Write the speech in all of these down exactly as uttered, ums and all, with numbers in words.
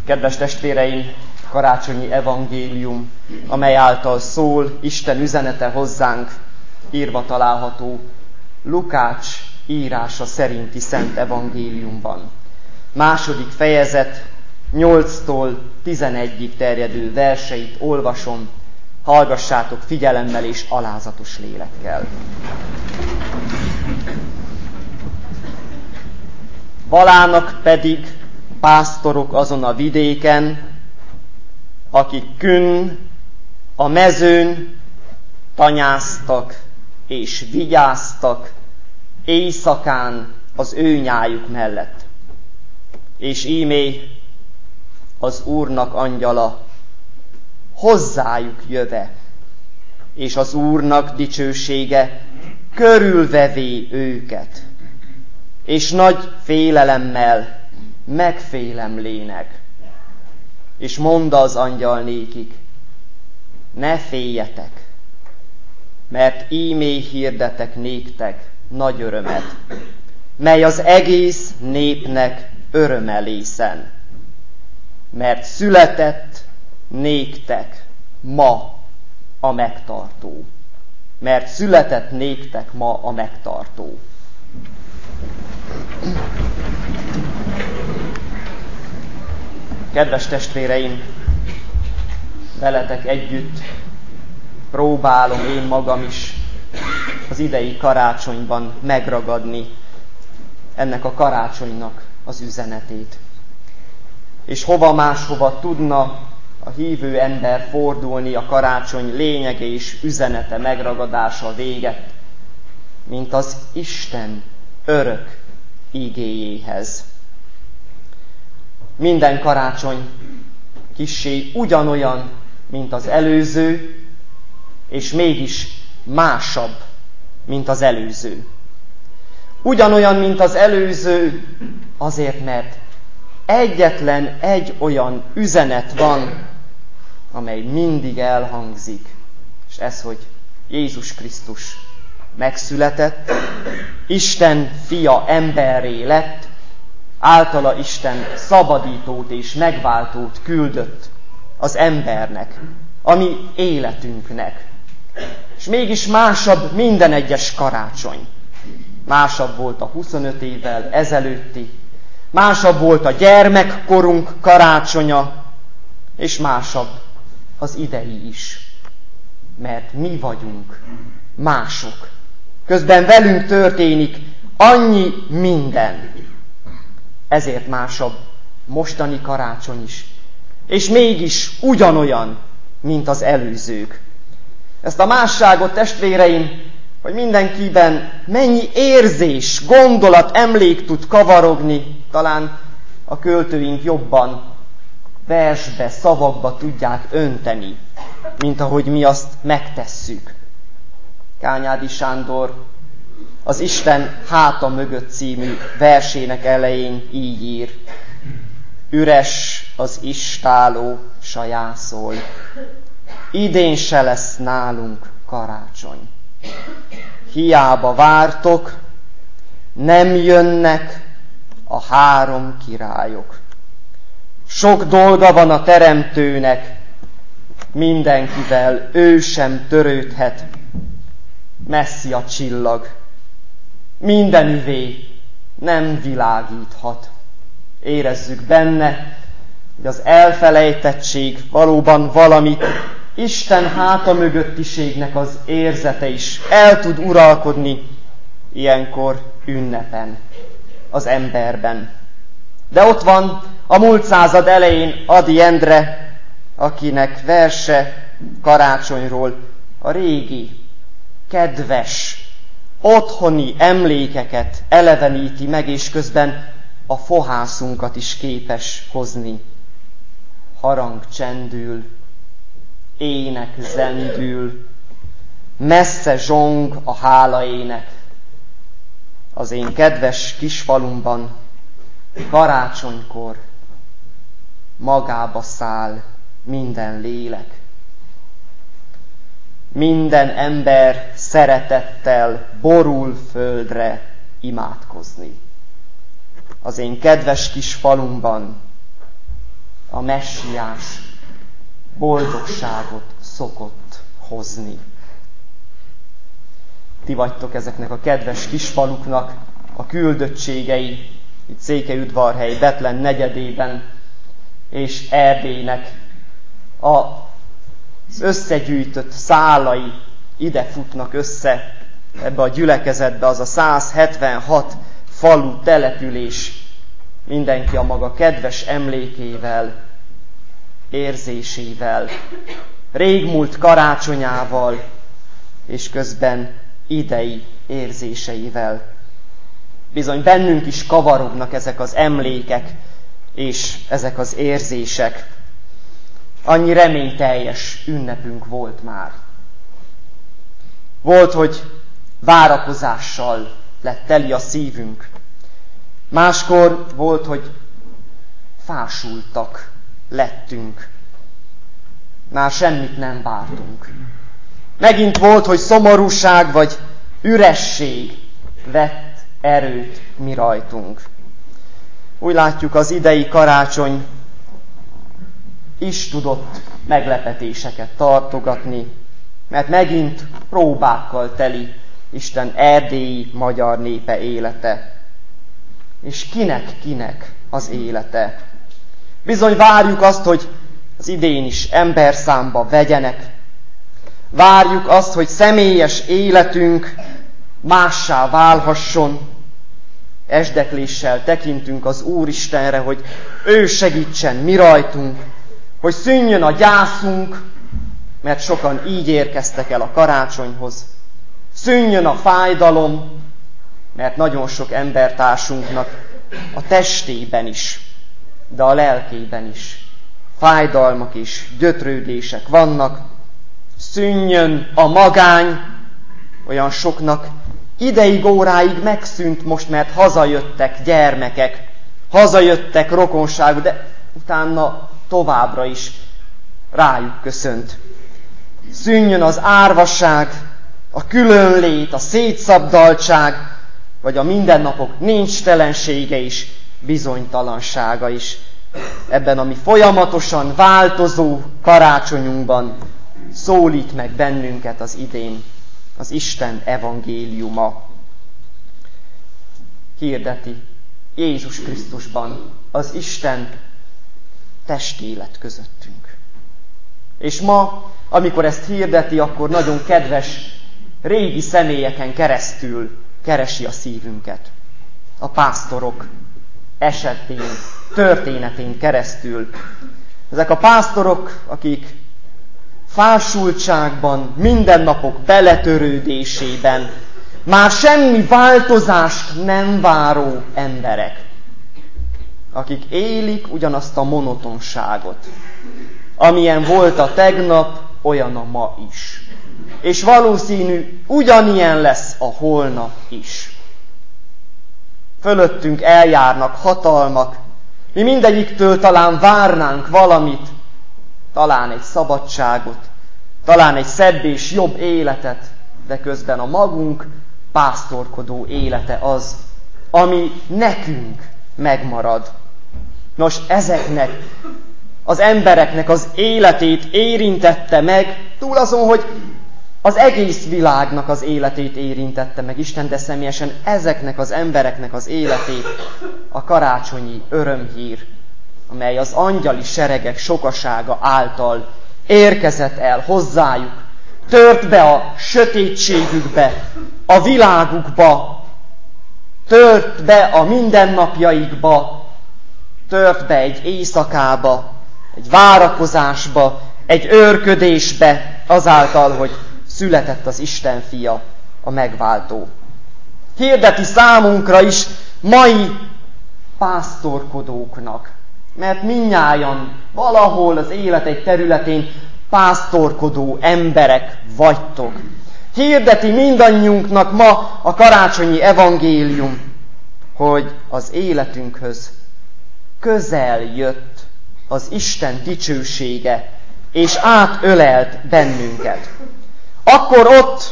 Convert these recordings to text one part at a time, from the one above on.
Kedves testvéreim, karácsonyi evangélium, amely által szól Isten üzenete hozzánk, írva található Lukács írása szerinti szent evangéliumban. Második fejezet, nyolctól tizenegyig terjedő verseit olvasom, hallgassátok figyelemmel és alázatos lélekkel. Valának pedig pásztorok azon a vidéken, akik künn a mezőn tanyáztak és vigyáztak éjszakán az ő nyájuk mellett. És ímé az Úrnak angyala hozzájuk jöve, és az Úrnak dicsősége körülvevé őket, és nagy félelemmel megfélemlének. És mondta az angyal nékik, ne féljetek, mert ímé hirdetek néktek nagy örömet, mely az egész népnek örömelészen, mert született néktek ma a megtartó. Mert született néktek ma a megtartó. Kedves testvéreim, veletek együtt próbálom én magam is az idei karácsonyban megragadni ennek a karácsonynak az üzenetét. És hova máshova tudna a hívő ember fordulni a karácsony lényege és üzenete megragadása véget, mint az Isten örök igéjéhez. Minden karácsony kissé ugyanolyan, mint az előző, és mégis másabb, mint az előző. Ugyanolyan, mint az előző, azért, mert egyetlen egy olyan üzenet van, amely mindig elhangzik, és ez, hogy Jézus Krisztus megszületett, Isten fia emberré lett, általa Isten szabadítót és megváltót küldött az embernek, a mi életünknek. És mégis másabb minden egyes karácsony. Másabb volt a huszonöt évvel ezelőtti, másabb volt a gyermekkorunk karácsonya, és másabb az idei is. Mert mi vagyunk mások. Közben velünk történik annyi minden. Ezért másabb mostani karácsony is. És mégis ugyanolyan, mint az előzők. Ezt a másságot, testvéreim, hogy mindenkiben mennyi érzés, gondolat, emlék tud kavarogni, talán a költőink jobban versbe, szavakba tudják önteni, mint ahogy mi azt megtesszük. Kányádi Sándor az Isten háta mögött című versének elején így ír. Üres az istálló, s a jászol. Idén se lesz nálunk karácsony. Hiába vártok, nem jönnek a három királyok. Sok dolga van a teremtőnek, mindenkivel ő sem törődhet. Messzi a csillag, mindenüvé nem világíthat. Érezzük benne, hogy az elfelejtettség valóban valami Isten háta mögöttiségnek az érzete is el tud uralkodni ilyenkor ünnepen az emberben. De ott van a múlt század elején Ady Endre, akinek verse karácsonyról a régi, kedves, otthoni emlékeket eleveníti meg, és közben a fohászunkat is képes hozni. Harang csendül, ének zendül, messze zsong a hálaének. Az én kedves kisfalumban karácsonykor magába száll minden lélek. Minden ember szeretettel borul földre imádkozni. Az én kedves kis falumban, a a messiás boldogságot szokott hozni. Ti vagytok ezeknek a kedves kisfaluknak a küldöttségei, itt Székelyudvarhely, Bethlen negyedében, és Erdélynek az összegyűjtött szálai ide futnak össze ebbe a gyülekezetbe, az a száz hetvenhat falu, település, mindenki a maga kedves emlékével, érzésével, régmúlt karácsonyával, és közben idei érzéseivel. Bizony bennünk is kavarognak ezek az emlékek, és ezek az érzések. Annyi reményteljes ünnepünk volt már. Volt, hogy várakozással lett teli a szívünk. Máskor volt, hogy fásultak lettünk. Már semmit nem vártunk. Megint volt, hogy szomorúság vagy üresség vett erőt mi rajtunk. Úgy látjuk, az idei karácsony is tudott meglepetéseket tartogatni, mert megint próbákkal teli Isten erdélyi magyar népe élete. És kinek-kinek az élete. Bizony várjuk azt, hogy az idén is emberszámba vegyenek. Várjuk azt, hogy személyes életünk mássá válhasson. Esdekléssel tekintünk az Úristenre, hogy ő segítsen mi rajtunk, hogy szűnjön a gyászunk, mert sokan így érkeztek el a karácsonyhoz. Szűnjön a fájdalom, mert nagyon sok embertársunknak a testében is, de a lelkében is fájdalmak és gyötrődések vannak. Szűnjön a magány, olyan soknak ideig, óráig megszűnt most, mert hazajöttek gyermekek, hazajöttek rokonságú, de utána továbbra is rájuk köszönt. Szűnjön az árvasság, a különlét, a szétszabdaltság, vagy a mindennapok nincstelensége is, bizonytalansága is. Ebben a mi folyamatosan változó karácsonyunkban szólít meg bennünket az idén az Isten evangéliuma. Hirdeti Jézus Krisztusban az Isten testélet közöttünk. És ma, amikor ezt hirdeti, akkor nagyon kedves régi személyeken keresztül keresi a szívünket. A pásztorok esetén, történetén keresztül. Ezek a pásztorok, akik fásultságban, mindennapok beletörődésében már semmi változást nem váró emberek, akik élik ugyanazt a monotonságot. Amilyen volt a tegnap, olyan a ma is. És valószínű, ugyanilyen lesz a holnap is. Fölöttünk eljárnak hatalmak, mi mindegyiktől talán várnánk valamit, talán egy szabadságot, talán egy szebb és jobb életet, de közben a magunk pásztorkodó élete az, ami nekünk megmarad. Nos, ezeknek az embereknek az életét érintette meg, túl azon, hogy az egész világnak az életét érintette meg Isten, de személyesen ezeknek az embereknek az életét a karácsonyi örömhír, amely az angyali seregek sokasága által érkezett el hozzájuk, tört be a sötétségükbe, a világukba, tört be a mindennapjaikba, tört be egy éjszakába, egy várakozásba, egy őrködésbe, azáltal, hogy született az Isten fia, a megváltó. Hirdeti számunkra is, mai pásztorkodóknak, mert mindnyájan valahol az élet egy területén pásztorkodó emberek vagytok. Hirdeti mindannyiunknak ma a karácsonyi evangélium, hogy az életünkhöz közel jött az Isten dicsősége, és átölelt bennünket. Akkor ott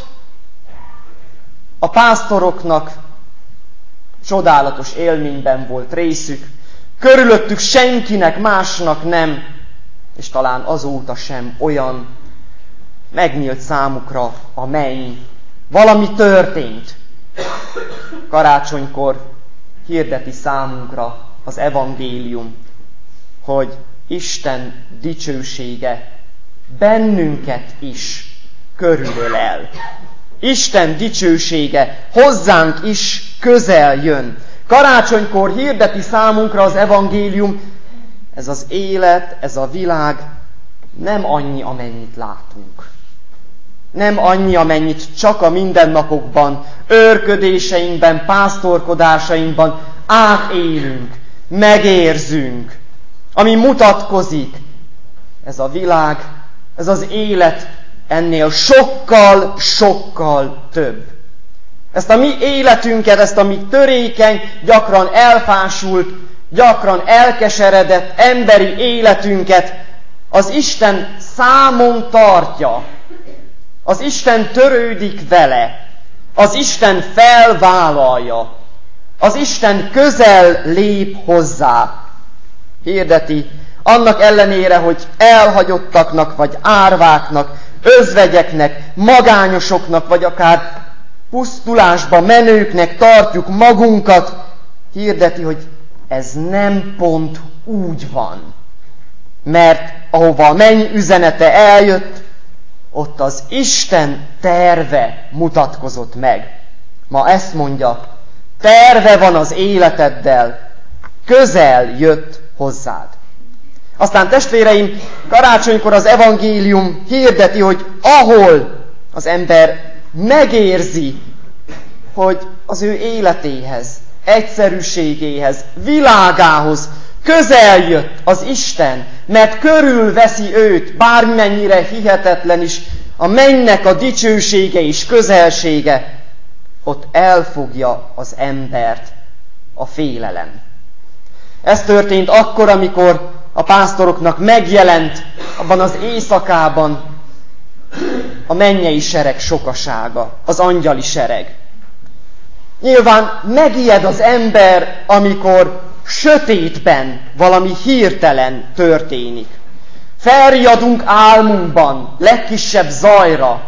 a pásztoroknak csodálatos élményben volt részük, Körülöttük senkinek másnak nem, és talán azóta sem olyan. Megnyílt számukra a menny. Valami történt. Karácsonykor hirdeti számunkra az evangélium, hogy Isten dicsősége bennünket is körülölel. Isten dicsősége hozzánk is közel jön. Karácsonykor hirdeti számunkra az evangélium, ez az élet, ez a világ nem annyi, amennyit látunk. Nem annyi, amennyit csak a mindennapokban, őrködéseinkben, pásztorkodásainkban átélünk, megérzünk, ami mutatkozik. Ez a világ, ez az élet ennél sokkal, sokkal több. Ezt a mi életünket, ezt a mi törékeny, gyakran elfásult, gyakran elkeseredett emberi életünket az Isten számon tartja. Az Isten törődik vele. Az Isten felvállalja. Az Isten közel lép hozzá. Hirdeti, annak ellenére, hogy elhagyottaknak, vagy árváknak, özvegyeknek, magányosoknak, vagy akár pusztulásba menőknek tartjuk magunkat, hirdeti, hogy ez nem pont úgy van. Mert ahova a menny üzenete eljött, ott az Isten terve mutatkozott meg. Ma ezt mondja, terve van az életeddel, közel jött hozzád. Aztán testvéreim, karácsonykor az evangélium hirdeti, hogy ahol az ember megérzi, hogy az ő életéhez, egyszerűségéhez, világához közel jött az Isten, mert körülveszi őt, bármennyire hihetetlen is, a mennynek a dicsősége és közelsége, ott elfogja az embert a félelem. Ez történt akkor, amikor a pásztoroknak megjelent abban az éjszakában a mennyei sereg sokasága, az angyali sereg. Nyilván megijed az ember, amikor sötétben valami hirtelen történik. Felriadunk álmunkban, legkisebb zajra.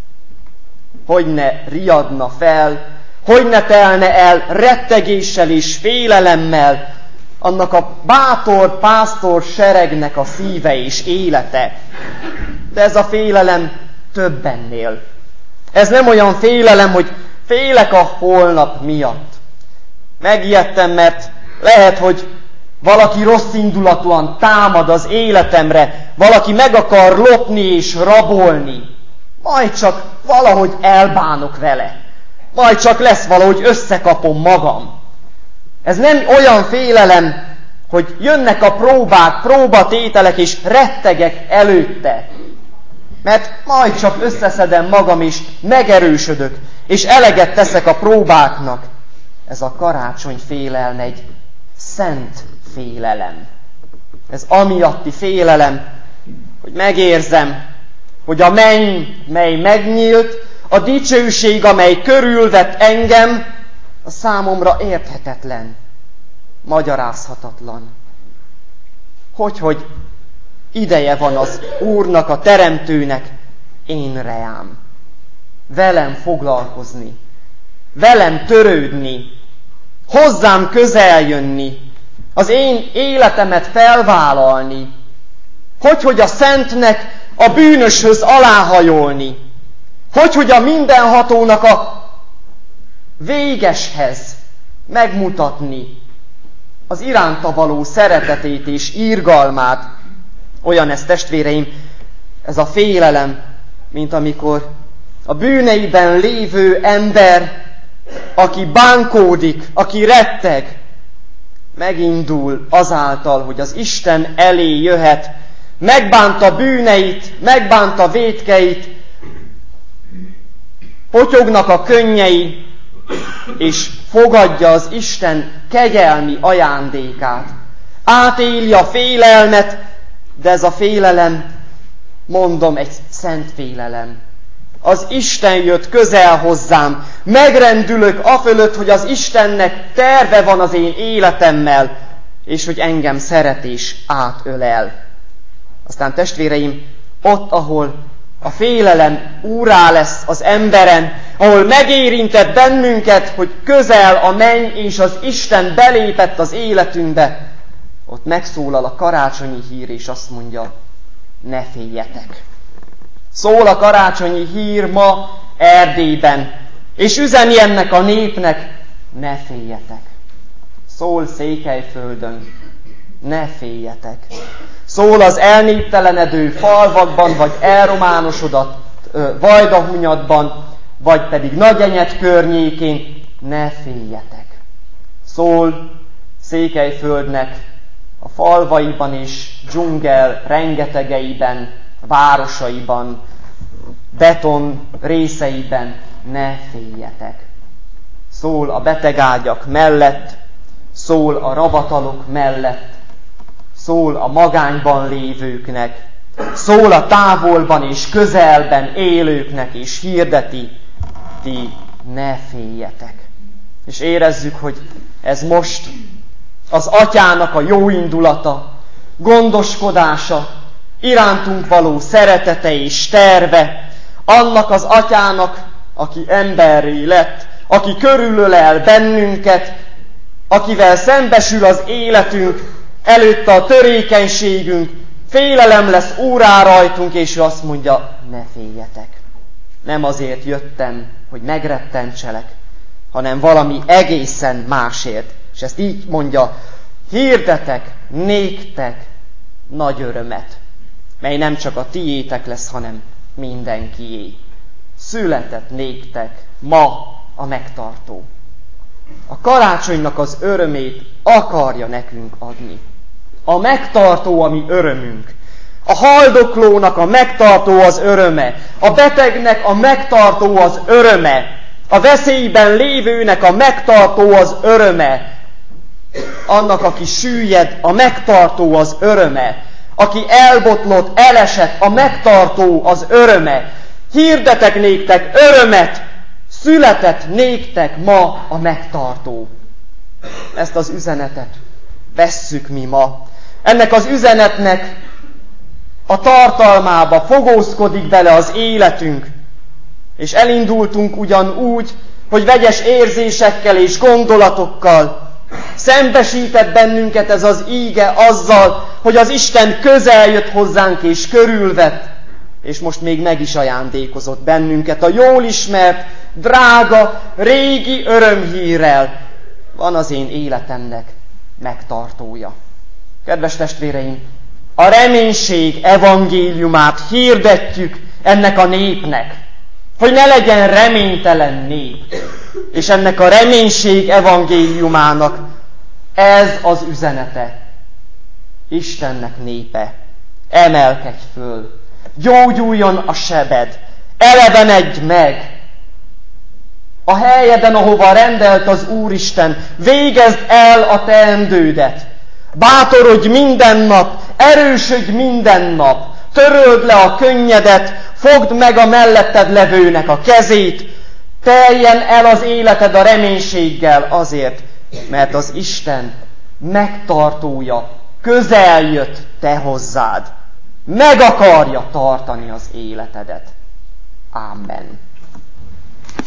Hogy ne riadna fel, hogy ne telne el rettegéssel és félelemmel annak a bátor pásztor seregnek a szíve és élete. De ez a félelem több ennél. Ez nem olyan félelem, hogy félek a holnap miatt. Megijedtem, mert lehet, hogy valaki rossz indulatúan támad az életemre, valaki meg akar lopni és rabolni. Majd csak valahogy elbánok vele. Majd csak lesz valahogy összekapom magam. Ez nem olyan félelem, hogy jönnek a próbák, próbatételek, és rettegek előtte. Mert majd csak összeszedem magam, és megerősödök, és eleget teszek a próbáknak. Ez a karácsony félelme egy szent félelem. Ez amiatti félelem, hogy megérzem, hogy a menny, mely megnyílt, a dicsőség, amely körülvett engem, a számomra érthetetlen, magyarázhatatlan. Hogy, hogy ideje van az Úrnak, a Teremtőnek én reám. Velem foglalkozni, velem törődni, hozzám közel jönni, az én életemet felvállalni. Hogy, hogy a szentnek a bűnöshöz aláhajolni. Hogy, hogy a mindenhatónak a végeshez megmutatni az iránta való szeretetét és irgalmát. Olyan ez, testvéreim, ez a félelem, mint amikor a bűneiben lévő ember, aki bánkódik, aki retteg, megindul azáltal, hogy az Isten elé jöhet, megbánta bűneit, megbánta vétkeit, potyognak a könnyei, és fogadja az Isten kegyelmi ajándékát. Átéli a félelmet, de ez a félelem, mondom, egy szent félelem. Az Isten jött közel hozzám, megrendülök afölött, hogy az Istennek terve van az én életemmel, és hogy engem szeretés átölel. Aztán testvéreim, ott, ahol a félelem úrá lesz az emberen, ahol megérintett bennünket, hogy közel a menny és az Isten belépett az életünkbe, ott megszólal a karácsonyi hír, és azt mondja, ne féljetek. Szól a karácsonyi hír ma Erdélyben, és üzeni ennek a népnek, ne féljetek. Szól Székelyföldön, ne féljetek. Szól az elnéptelenedő falvakban, vagy elrománosodott Vajdahunyadban, vagy pedig Nagyenyed környékén, ne féljetek. Szól Székelyföldnek a falvaiban és dzsungel rengetegeiben, városaiban, beton részeiben, ne féljetek. Szól a betegágyak mellett, szól a ravatalok mellett, szól a magányban lévőknek, szól a távolban és közelben élőknek, és hirdeti, ti ne féljetek. És érezzük, hogy ez most az Atyának a jó indulata, gondoskodása, irántunk való szeretete és terve, annak az Atyának, aki emberré lett, aki körülölel bennünket, akivel szembesül az életünk, előtte a törékenységünk, félelem lesz órá rajtunk, és ő azt mondja, ne féljetek. Nem azért jöttem, hogy megrettentselek, hanem valami egészen másért. És ezt így mondja, hirdetek néktek nagy örömet, mely nem csak a tiétek lesz, hanem mindenkié. Született néktek ma a megtartó. A karácsonynak az örömét akarja nekünk adni. A megtartó a mi örömünk. A haldoklónak a megtartó az öröme. A betegnek a megtartó az öröme. A veszélyben lévőnek a megtartó az öröme. Annak, aki süllyed, a megtartó az öröme. Aki elbotlott, elesett, a megtartó az öröme. Hirdetek néktek örömet, született néktek ma a megtartó. Ezt az üzenetet vesszük mi ma. Ennek az üzenetnek a tartalmába fogózkodik bele az életünk, és elindultunk ugyan úgy, hogy vegyes érzésekkel és gondolatokkal szembesített bennünket ez az íge azzal, hogy az Isten közel jött hozzánk és körülvett, és most még meg is ajándékozott bennünket a jól ismert, drága, régi örömhírrel. Van az én életemnek megtartója. Kedves testvéreim, a reménység evangéliumát hirdetjük ennek a népnek, hogy ne legyen reménytelen nép. És ennek a reménység evangéliumának ez az üzenete. Istennek népe, emelkedj föl, gyógyuljon a sebed, elevenedj meg. A helyeden, ahova rendelt az Úristen, végezd el a teendődet. Bátorodj minden nap, erősödj minden nap, töröld le a könnyedet, fogd meg a melletted levőnek a kezét, teljen el az életed a reménységgel azért, mert az Isten megtartója közel jött te hozzád. Meg akarja tartani az életedet. Amen.